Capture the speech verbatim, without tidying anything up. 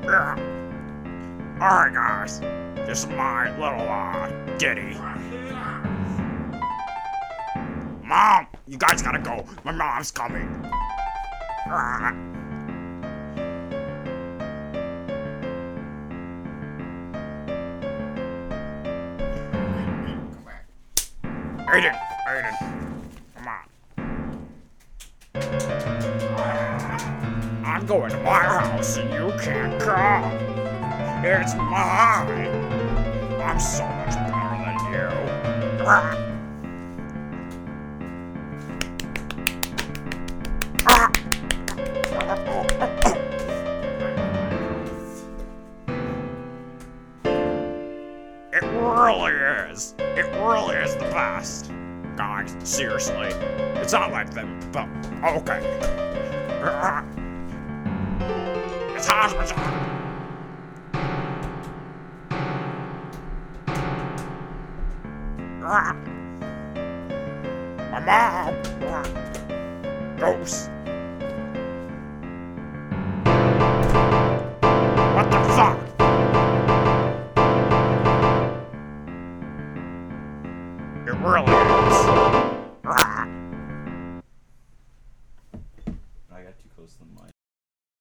Yeah. Alright, guys. This is my little, uh, ditty. Mom! You guys gotta go. My mom's coming. Ah. Aiden! Aiden! Come on. I'm going to my house and you can't come. It's mine. I'm so much better than you. Ah. Ah. It really is. It really is the best. Guys, seriously. It's not like them, but okay. Ah. It's hospital. Ah. My mom. Ah. Ghost. What the fuck? It really is. Ah. I got too close to the mic.